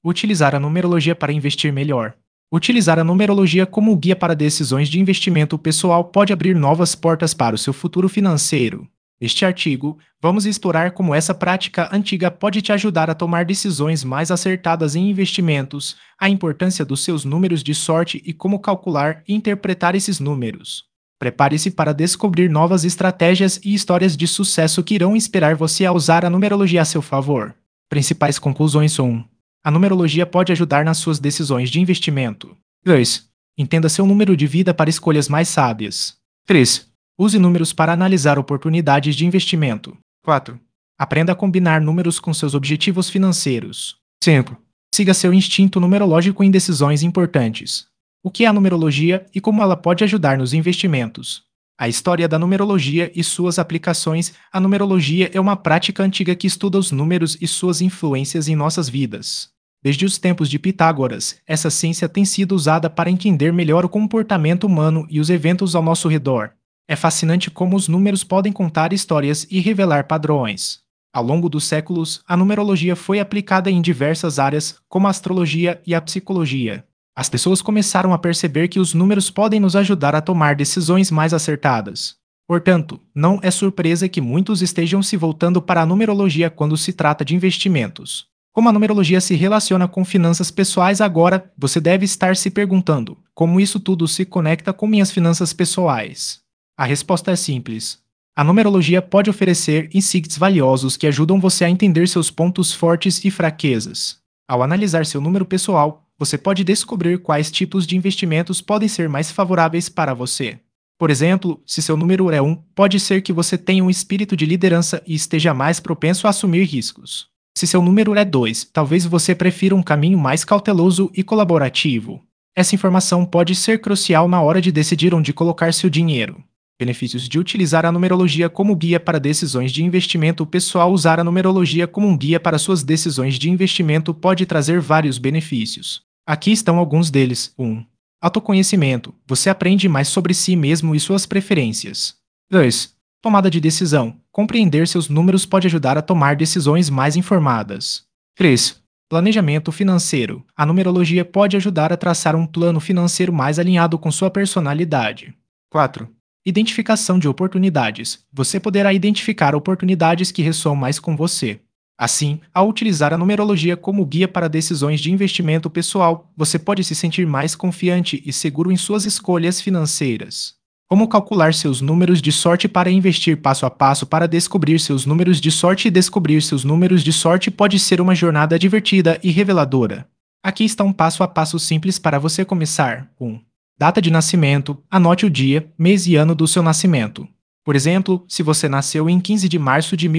Utilizar a numerologia para investir melhor. Utilizar a numerologia como guia para decisões de investimento pessoal pode abrir novas portas para o seu futuro financeiro. Neste artigo, vamos explorar como essa prática antiga pode te ajudar a tomar decisões mais acertadas em investimentos, a importância dos seus números de sorte e como calcular e interpretar esses números. Prepare-se para descobrir novas estratégias e histórias de sucesso que irão inspirar você a usar a numerologia a seu favor. Principais conclusões 1. A numerologia pode ajudar nas suas decisões de investimento. 2. Entenda seu número de vida para escolhas mais sábias. 3. Use números para analisar oportunidades de investimento. 4. Aprenda a combinar números com seus objetivos financeiros. 5. Siga seu instinto numerológico em decisões importantes. O que é a numerologia e como ela pode ajudar nos investimentos? A história da numerologia e suas aplicações. A numerologia é uma prática antiga que estuda os números e suas influências em nossas vidas. Desde os tempos de Pitágoras, essa ciência tem sido usada para entender melhor o comportamento humano e os eventos ao nosso redor. É fascinante como os números podem contar histórias e revelar padrões. Ao longo dos séculos, a numerologia foi aplicada em diversas áreas, como a astrologia e a psicologia. As pessoas começaram a perceber que os números podem nos ajudar a tomar decisões mais acertadas. Portanto, não é surpresa que muitos estejam se voltando para a numerologia quando se trata de investimentos. Como a numerologia se relaciona com finanças pessoais agora, você deve estar se perguntando: como isso tudo se conecta com minhas finanças pessoais? A resposta é simples. A numerologia pode oferecer insights valiosos que ajudam você a entender seus pontos fortes e fraquezas. Ao analisar seu número pessoal, você pode descobrir quais tipos de investimentos podem ser mais favoráveis para você. Por exemplo, se seu número é 1, pode ser que você tenha um espírito de liderança e esteja mais propenso a assumir riscos. Se seu número é 2, talvez você prefira um caminho mais cauteloso e colaborativo. Essa informação pode ser crucial na hora de decidir onde colocar seu dinheiro. Benefícios de utilizar a numerologia como guia para decisões de investimento pessoal. Usar a numerologia como um guia para suas decisões de investimento pode trazer vários benefícios. Aqui estão alguns deles. 1. Autoconhecimento. Você aprende mais sobre si mesmo e suas preferências. 2. Tomada de decisão. Compreender seus números pode ajudar a tomar decisões mais informadas. 3. Planejamento financeiro. A numerologia pode ajudar a traçar um plano financeiro mais alinhado com sua personalidade. 4. Identificação de oportunidades. Você poderá identificar oportunidades que ressoam mais com você. Assim, ao utilizar a numerologia como guia para decisões de investimento pessoal, você pode se sentir mais confiante e seguro em suas escolhas financeiras. Como calcular seus números de sorte para investir passo a passo para descobrir seus números de sorte e descobrir seus números de sorte pode ser uma jornada divertida e reveladora. Aqui está um passo a passo simples para você começar. 1. Data de nascimento. Anote o dia, mês e ano do seu nascimento. Por exemplo, se você nasceu em 15 de março de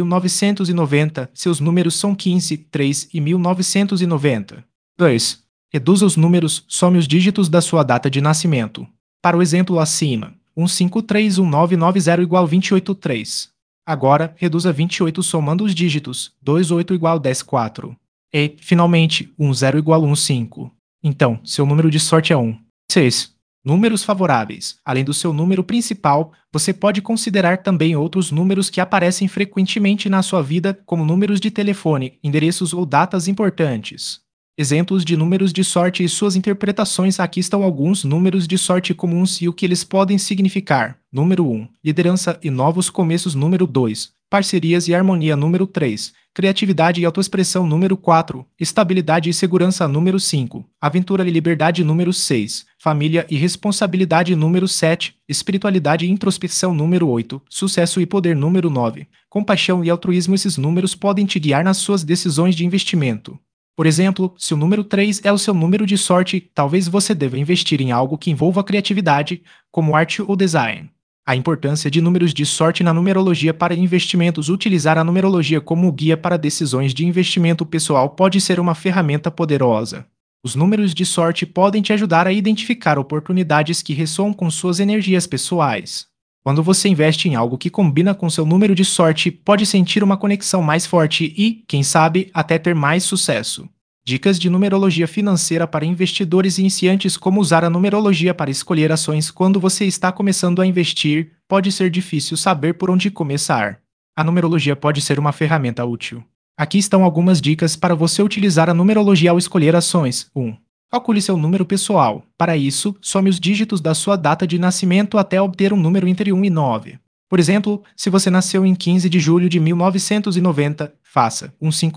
1990, seus números são 15, 3 e 1990. 2. Reduza os números, some os dígitos da sua data de nascimento. Para o exemplo acima, 1531990 igual 283. Agora, reduza 28 somando os dígitos, 28 igual 104. E, finalmente, 10 igual 15. Então, seu número de sorte é 1. 6. Números favoráveis. Além do seu número principal, você pode considerar também outros números que aparecem frequentemente na sua vida, como números de telefone, endereços ou datas importantes. Exemplos de números de sorte e suas interpretações. Aqui estão alguns números de sorte comuns e o que eles podem significar. Número 1. Liderança e novos começos. Número 2. Parcerias e harmonia. Número 3. Criatividade e autoexpressão. Número 4. Estabilidade e segurança. Número 5. Aventura e liberdade. Número 6. Família e responsabilidade. Número 7. Espiritualidade e introspecção. Número 8. Sucesso e poder. Número 9. Compaixão e altruísmo. Esses números podem te guiar nas suas decisões de investimento. Por exemplo, se o número 3 é o seu número de sorte, talvez você deva investir em algo que envolva criatividade, como arte ou design. A importância de números de sorte na numerologia para investimentos. Utilizar a numerologia como guia para decisões de investimento pessoal pode ser uma ferramenta poderosa. Os números de sorte podem te ajudar a identificar oportunidades que ressoam com suas energias pessoais. Quando você investe em algo que combina com seu número de sorte, pode sentir uma conexão mais forte e, quem sabe, até ter mais sucesso. Dicas de numerologia financeira para investidores iniciantes. Como usar a numerologia para escolher ações. Quando você está começando a investir, pode ser difícil saber por onde começar. A numerologia pode ser uma ferramenta útil. Aqui estão algumas dicas para você utilizar a numerologia ao escolher ações. 1. Calcule seu número pessoal. Para isso, some os dígitos da sua data de nascimento até obter um número entre 1 e 9. Por exemplo, se você nasceu em 15 de julho de 1990, faça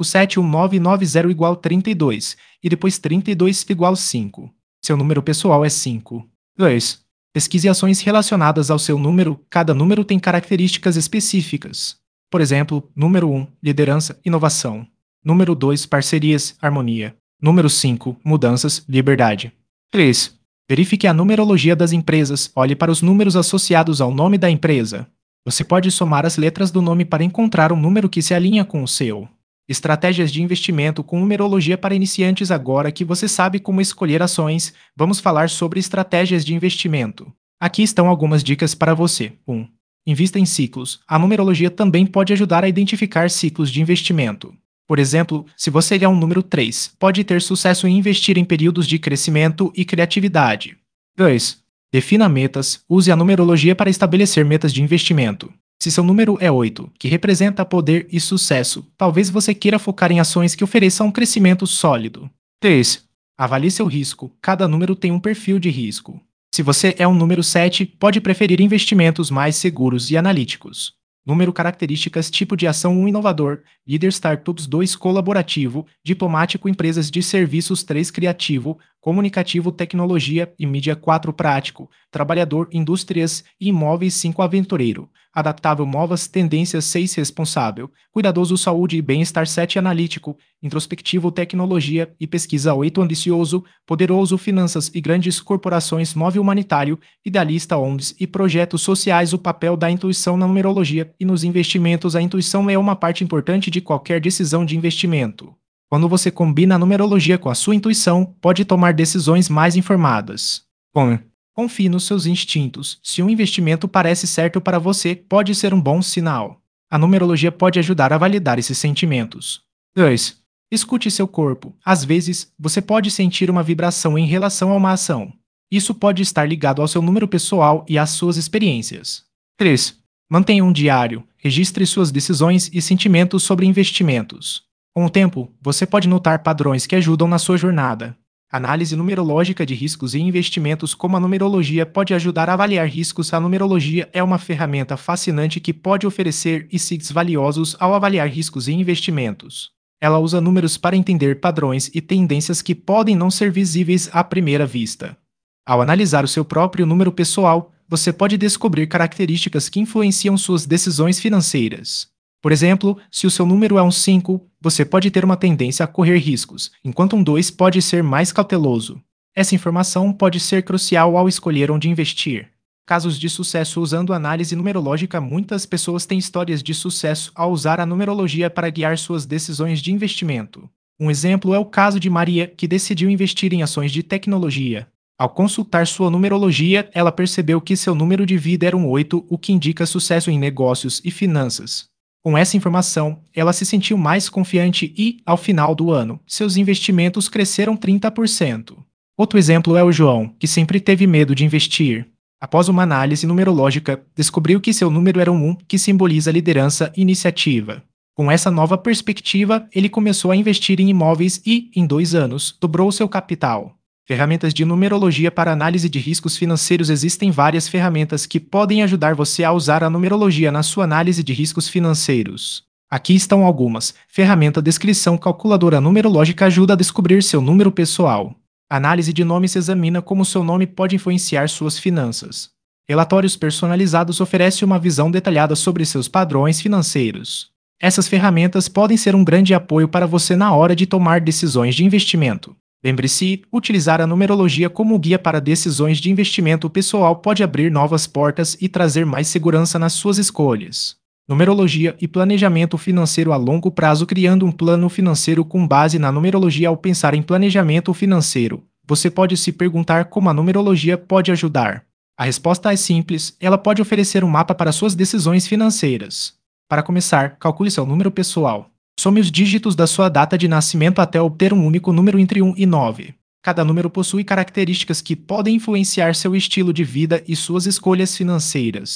1571990 igual 32, e depois 32 igual 5. Seu número pessoal é 5. 2. Pesquise ações relacionadas ao seu número. Cada número tem características específicas. Por exemplo, número 1, liderança, inovação. Número 2, parcerias, harmonia. Número 5, mudanças, liberdade. 3. Verifique a numerologia das empresas. Olhe para os números associados ao nome da empresa. Você pode somar as letras do nome para encontrar um número que se alinha com o seu. Estratégias de investimento com numerologia para iniciantes. Agora que você sabe como escolher ações, vamos falar sobre estratégias de investimento. Aqui estão algumas dicas para você. 1. Invista em ciclos. A numerologia também pode ajudar a identificar ciclos de investimento. Por exemplo, se você é um número 3, pode ter sucesso em investir em períodos de crescimento e criatividade. 2. Defina metas. Use a numerologia para estabelecer metas de investimento. Se seu número é 8, que representa poder e sucesso, talvez você queira focar em ações que ofereçam um crescimento sólido. 3. Avalie seu risco. Cada número tem um perfil de risco. Se você é um número 7, pode preferir investimentos mais seguros e analíticos. Número características tipo de ação 1 inovador, líder startups 2 colaborativo, diplomático empresas de serviços 3 criativo, comunicativo tecnologia e mídia 4 prático, trabalhador indústrias e imóveis 5 aventureiro, adaptável novas tendências 6 responsável, cuidadoso saúde e bem-estar 7 analítico, introspectivo tecnologia e pesquisa 8 ambicioso, poderoso finanças e grandes corporações 9 humanitário, idealista ONGs e projetos sociais. O papel da intuição na numerologia e nos investimentos. A intuição é uma parte importante de qualquer decisão de investimento. Quando você combina a numerologia com a sua intuição, pode tomar decisões mais informadas. Bom, confie nos seus instintos. Se um investimento parece certo para você, pode ser um bom sinal. A numerologia pode ajudar a validar esses sentimentos. 2. Escute seu corpo. Às vezes, você pode sentir uma vibração em relação a uma ação. Isso pode estar ligado ao seu número pessoal e às suas experiências. 3. Mantenha um diário. Registre suas decisões e sentimentos sobre investimentos. Com o tempo, você pode notar padrões que ajudam na sua jornada. Análise numerológica de riscos e investimentos. Como a numerologia pode ajudar a avaliar riscos. A numerologia é uma ferramenta fascinante que pode oferecer insights valiosos ao avaliar riscos e investimentos. Ela usa números para entender padrões e tendências que podem não ser visíveis à primeira vista. Ao analisar o seu próprio número pessoal, você pode descobrir características que influenciam suas decisões financeiras. Por exemplo, se o seu número é um 5, você pode ter uma tendência a correr riscos, enquanto um 2 pode ser mais cauteloso. Essa informação pode ser crucial ao escolher onde investir. Casos de sucesso usando análise numerológica. Muitas pessoas têm histórias de sucesso ao usar a numerologia para guiar suas decisões de investimento. Um exemplo é o caso de Maria, que decidiu investir em ações de tecnologia. Ao consultar sua numerologia, ela percebeu que seu número de vida era um 8, o que indica sucesso em negócios e finanças. Com essa informação, ela se sentiu mais confiante e, ao final do ano, seus investimentos cresceram 30%. Outro exemplo é o João, que sempre teve medo de investir. Após uma análise numerológica, descobriu que seu número era um 1, que simboliza liderança e iniciativa. Com essa nova perspectiva, ele começou a investir em imóveis e, em 2 anos, dobrou seu capital. Ferramentas de numerologia para análise de riscos financeiros. Existem várias ferramentas que podem ajudar você a usar a numerologia na sua análise de riscos financeiros. Aqui estão algumas. Ferramenta Descrição Calculadora numerológica ajuda a descobrir seu número pessoal. Análise de nomes examina como seu nome pode influenciar suas finanças. Relatórios personalizados oferece uma visão detalhada sobre seus padrões financeiros. Essas ferramentas podem ser um grande apoio para você na hora de tomar decisões de investimento. Lembre-se, utilizar a numerologia como guia para decisões de investimento pessoal pode abrir novas portas e trazer mais segurança nas suas escolhas. Numerologia e planejamento financeiro a longo prazo. Criando um plano financeiro com base na numerologia. Ao pensar em planejamento financeiro, você pode se perguntar como a numerologia pode ajudar. A resposta é simples, ela pode oferecer um mapa para suas decisões financeiras. Para começar, calcule seu número pessoal. Some os dígitos da sua data de nascimento até obter um único número entre 1 e 9. Cada número possui características que podem influenciar seu estilo de vida e suas escolhas financeiras.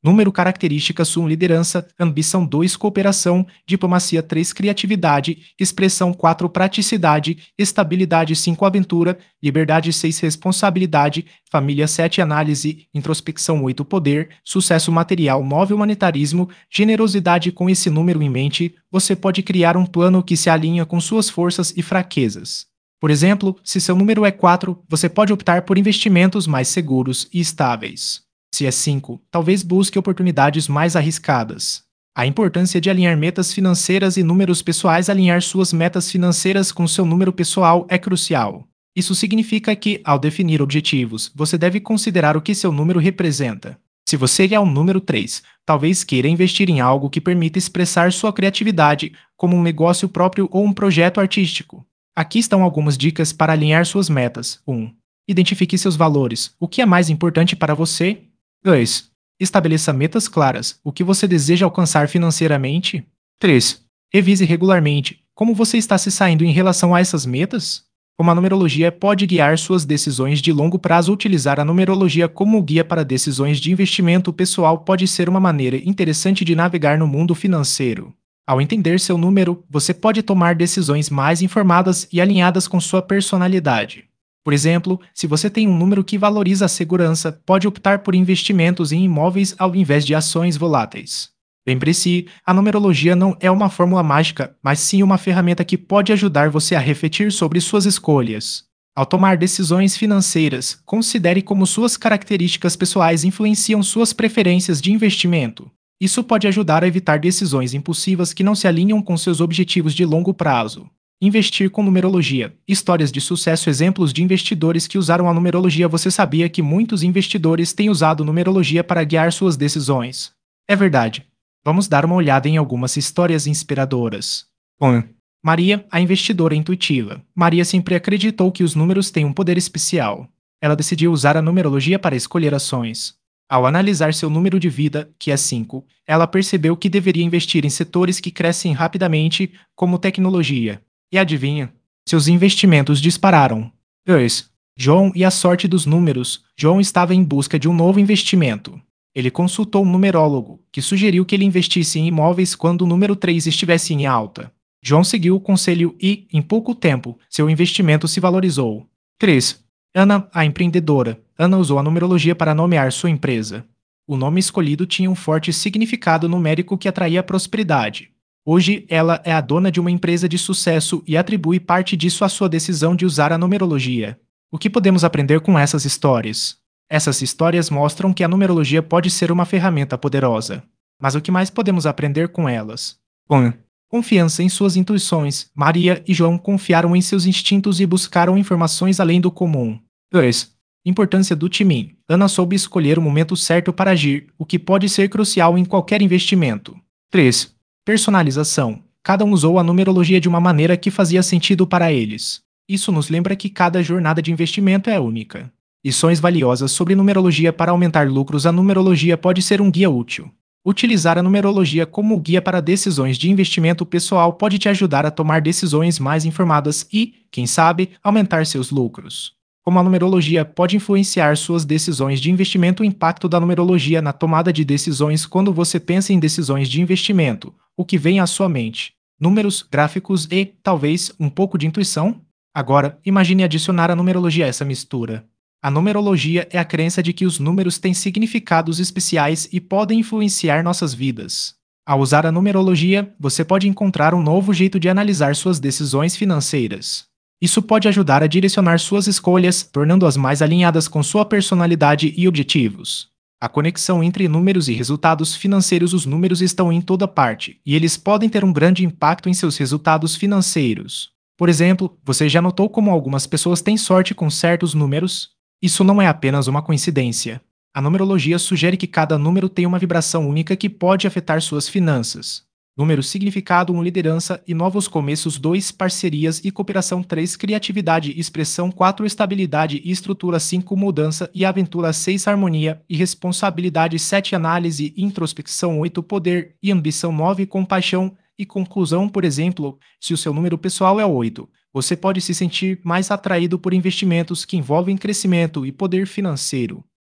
Número características 1 liderança, ambição 2 cooperação, diplomacia 3 criatividade, expressão 4 praticidade, estabilidade 5 aventura, liberdade 6 responsabilidade, família 7 análise, introspecção 8 poder, sucesso material 9 humanitarismo, generosidade. Com esse número em mente, você pode criar um plano que se alinha com suas forças e fraquezas. Por exemplo, se seu número é 4, você pode optar por investimentos mais seguros e estáveis. Se é 5, talvez busque oportunidades mais arriscadas. A importância de alinhar metas financeiras e números pessoais. Alinhar suas metas financeiras com seu número pessoal é crucial. Isso significa que, ao definir objetivos, você deve considerar o que seu número representa. Se você é um número 3, talvez queira investir em algo que permita expressar sua criatividade, como um negócio próprio ou um projeto artístico. Aqui estão algumas dicas para alinhar suas metas. 1. Identifique seus valores. O que é mais importante para você? 2. Estabeleça metas claras. O que você deseja alcançar financeiramente? 3. Revise regularmente. Como você está se saindo em relação a essas metas? Como a numerologia pode guiar suas decisões de longo prazo. Utilizar a numerologia como guia para decisões de investimento pessoal pode ser uma maneira interessante de navegar no mundo financeiro. Ao entender seu número, você pode tomar decisões mais informadas e alinhadas com sua personalidade. Por exemplo, se você tem um número que valoriza a segurança, pode optar por investimentos em imóveis ao invés de ações voláteis. Lembre-se, a numerologia não é uma fórmula mágica, mas sim uma ferramenta que pode ajudar você a refletir sobre suas escolhas. Ao tomar decisões financeiras, considere como suas características pessoais influenciam suas preferências de investimento. Isso pode ajudar a evitar decisões impulsivas que não se alinham com seus objetivos de longo prazo. Investir com numerologia. Histórias de sucesso. Exemplos de investidores que usaram a numerologia. Você sabia que muitos investidores têm usado numerologia para guiar suas decisões? É verdade. Vamos dar uma olhada em algumas histórias inspiradoras. 1. Maria, a investidora intuitiva. Maria sempre acreditou que os números têm um poder especial. Ela decidiu usar a numerologia para escolher ações. Ao analisar seu número de vida, que é 5, ela percebeu que deveria investir em setores que crescem rapidamente, como tecnologia. E adivinha? Seus investimentos dispararam. 2. John e a sorte dos números. John estava em busca de um novo investimento. Ele consultou um numerólogo, que sugeriu que ele investisse em imóveis quando o número 3 estivesse em alta. John seguiu o conselho e, em pouco tempo, seu investimento se valorizou. 3. Ana, a empreendedora. Ana usou a numerologia para nomear sua empresa. O nome escolhido tinha um forte significado numérico que atraía prosperidade. Hoje, ela é a dona de uma empresa de sucesso e atribui parte disso à sua decisão de usar a numerologia. O que podemos aprender com essas histórias? Essas histórias mostram que a numerologia pode ser uma ferramenta poderosa. Mas o que mais podemos aprender com elas? 1. Confiança em suas intuições. Maria e João confiaram em seus instintos e buscaram informações além do comum. 2. Importância do timing. Ana soube escolher o momento certo para agir, o que pode ser crucial em qualquer investimento. 3. Personalização. Cada um usou a numerologia de uma maneira que fazia sentido para eles. Isso nos lembra que cada jornada de investimento é única. Lições valiosas sobre numerologia para aumentar lucros. A numerologia pode ser um guia útil. Utilizar a numerologia como guia para decisões de investimento pessoal pode te ajudar a tomar decisões mais informadas e, quem sabe, aumentar seus lucros. Como a numerologia pode influenciar suas decisões de investimento. O impacto da numerologia na tomada de decisões. Quando você pensa em decisões de investimento, o que vem à sua mente? Números, gráficos e, talvez, um pouco de intuição? Agora, imagine adicionar a numerologia a essa mistura. A numerologia é a crença de que os números têm significados especiais e podem influenciar nossas vidas. Ao usar a numerologia, você pode encontrar um novo jeito de analisar suas decisões financeiras. Isso pode ajudar a direcionar suas escolhas, tornando-as mais alinhadas com sua personalidade e objetivos. A conexão entre números e resultados financeiros. Os números estão em toda parte, e eles podem ter um grande impacto em seus resultados financeiros. Por exemplo, você já notou como algumas pessoas têm sorte com certos números? Isso não é apenas uma coincidência. A numerologia sugere que cada número tem uma vibração única que pode afetar suas finanças. Número significado 1 liderança e novos começos 2 parcerias e cooperação 3 criatividade e expressão 4 estabilidade e estrutura 5 mudança e aventura 6 harmonia e responsabilidade 7 análise e introspecção 8 poder e ambição 9 compaixão e conclusão. Por exemplo, se o seu número pessoal é 8, você pode se sentir mais atraído por investimentos que envolvem crescimento e poder financeiro.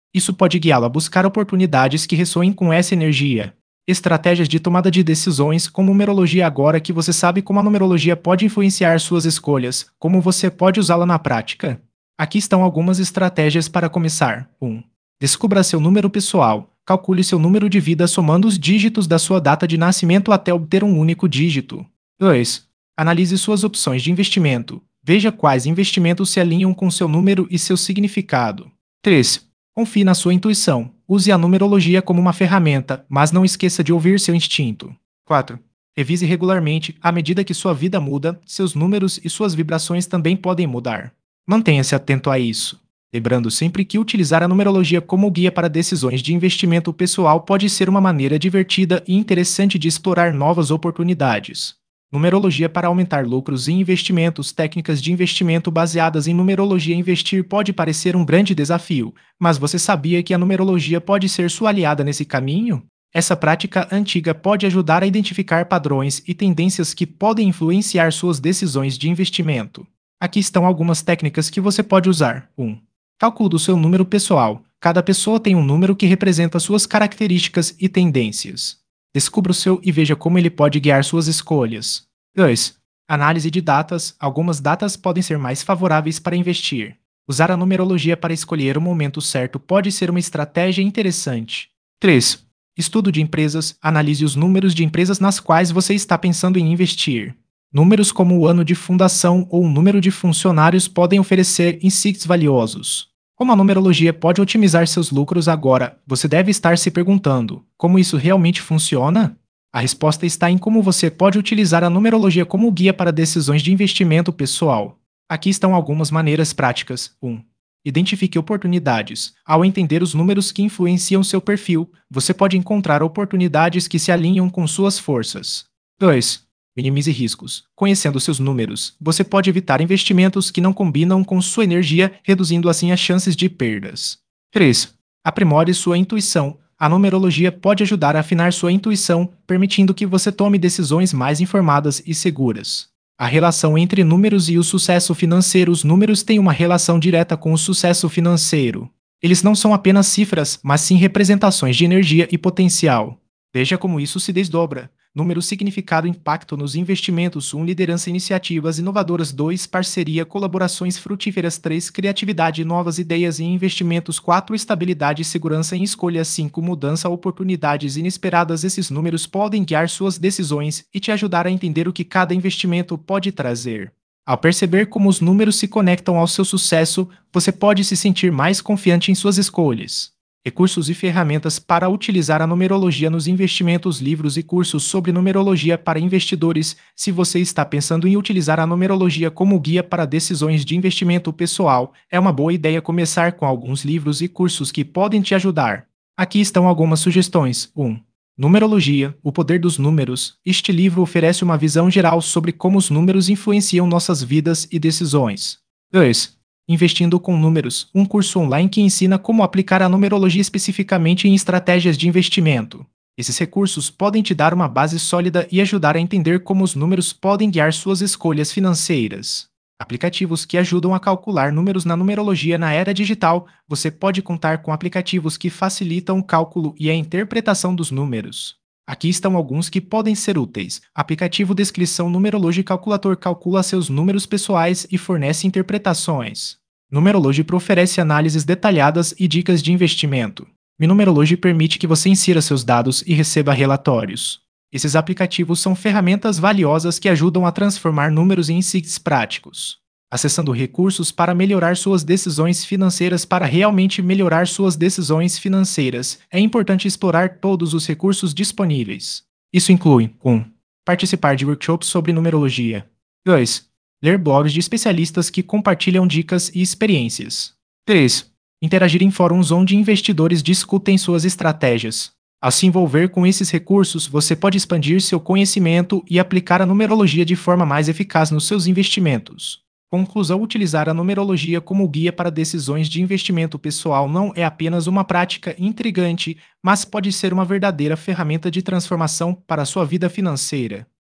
Isso pode guiá-lo a buscar oportunidades que ressoem com essa energia. Estratégias de tomada de decisões, como numerologia. Agora que você sabe como a numerologia pode influenciar suas escolhas, como você pode usá-la na prática? Aqui estão algumas estratégias para começar. 1. Descubra seu número pessoal. Calcule seu número de vida somando os dígitos da sua data de nascimento até obter um único dígito. 2. Analise suas opções de investimento. Veja quais investimentos se alinham com seu número e seu significado. 3. Confie na sua intuição. Use a numerologia como uma ferramenta, mas não esqueça de ouvir seu instinto. 4. Revise regularmente. À medida que sua vida muda, seus números e suas vibrações também podem mudar. Mantenha-se atento a isso. Lembrando sempre que utilizar a numerologia como guia para decisões de investimento pessoal pode ser uma maneira divertida e interessante de explorar novas oportunidades. Numerologia para aumentar lucros em investimentos. Técnicas de investimento baseadas em numerologia. Investir pode parecer um grande desafio, mas você sabia que a numerologia pode ser sua aliada nesse caminho? Essa prática antiga pode ajudar a identificar padrões e tendências que podem influenciar suas decisões de investimento. Aqui estão algumas técnicas que você pode usar. 1. Cálculo do seu número pessoal. Cada pessoa tem um número que representa suas características e tendências. Descubra o seu e veja como ele pode guiar suas escolhas. 2. Análise de datas. Algumas datas podem ser mais favoráveis para investir. Usar a numerologia para escolher o momento certo pode ser uma estratégia interessante. 3. Estudo de empresas. Analise os números de empresas nas quais você está pensando em investir. Números como o ano de fundação ou o número de funcionários podem oferecer insights valiosos. Como a numerologia pode otimizar seus lucros agora, você deve estar se perguntando: como isso realmente funciona? A resposta está em como você pode utilizar a numerologia como guia para decisões de investimento pessoal. Aqui estão algumas maneiras práticas. 1. Identifique oportunidades. Ao entender os números que influenciam seu perfil, você pode encontrar oportunidades que se alinham com suas forças. 2. Minimize riscos. Conhecendo seus números, você pode evitar investimentos que não combinam com sua energia, reduzindo assim as chances de perdas. 3. Aprimore sua intuição. A numerologia pode ajudar a afinar sua intuição, permitindo que você tome decisões mais informadas e seguras. A relação entre números e o sucesso financeiro. Os números têm uma relação direta com o sucesso financeiro. Eles não são apenas cifras, mas sim representações de energia e potencial. Veja como isso se desdobra. Número, significado, impacto nos investimentos. 1. Liderança, iniciativas inovadoras. 2. Parceria, colaborações frutíferas. 3. Criatividade, novas ideias e investimentos. 4. Estabilidade e segurança em escolha. 5. Mudança, oportunidades inesperadas. Esses números podem guiar suas decisões e te ajudar a entender o que cada investimento pode trazer. Ao perceber como os números se conectam ao seu sucesso, você pode se sentir mais confiante em suas escolhas. Recursos e ferramentas para utilizar a numerologia nos investimentos. Livros e cursos sobre numerologia para investidores. Se você está pensando em utilizar a numerologia como guia para decisões de investimento pessoal, é uma boa ideia começar com alguns livros e cursos que podem te ajudar. Aqui estão algumas sugestões. 1. Numerologia, o poder dos números. Este livro oferece uma visão geral sobre como os números influenciam nossas vidas e decisões. 2. Investindo com números, um curso online que ensina como aplicar a numerologia especificamente em estratégias de investimento. Esses recursos podem te dar uma base sólida e ajudar a entender como os números podem guiar suas escolhas financeiras. Aplicativos que ajudam a calcular números na numerologia. Na era digital, você pode contar com aplicativos que facilitam o cálculo e a interpretação dos números. Aqui estão alguns que podem ser úteis. Aplicativo Descrição Numerology Calculator calcula seus números pessoais e fornece interpretações. Numerology oferece análises detalhadas e dicas de investimento. Numerology permite que você insira seus dados e receba relatórios. Esses aplicativos são ferramentas valiosas que ajudam a transformar números em insights práticos. Acessando recursos para melhorar suas decisões financeiras. Para realmente melhorar suas decisões financeiras, é importante explorar todos os recursos disponíveis. Isso inclui 1. Participar de workshops sobre numerologia. 2. Ler blogs de especialistas que compartilham dicas e experiências. 3. Interagir em fóruns onde investidores discutem suas estratégias. Ao se envolver com esses recursos, você pode expandir seu conhecimento e aplicar a numerologia de forma mais eficaz nos seus investimentos. Conclusão: utilizar a numerologia como guia para decisões de investimento pessoal não é apenas uma prática intrigante, mas pode ser uma verdadeira ferramenta de transformação para a sua vida financeira.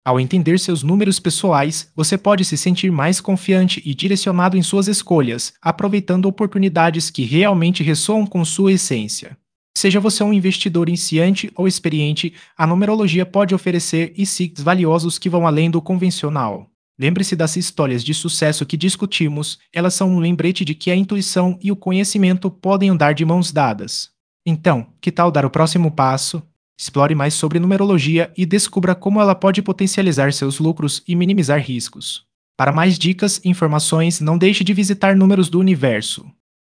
Ao entender seus números pessoais, você pode se sentir mais confiante e direcionado em suas escolhas, aproveitando oportunidades que realmente ressoam com sua essência. Seja você um investidor iniciante ou experiente, a numerologia pode oferecer insights valiosos que vão além do convencional. Lembre-se das histórias de sucesso que discutimos, elas são um lembrete de que a intuição e o conhecimento podem andar de mãos dadas. Então, que tal dar o próximo passo? Explore mais sobre numerologia e descubra como ela pode potencializar seus lucros e minimizar riscos. Para mais dicas e informações, não deixe de visitar Números do Universo.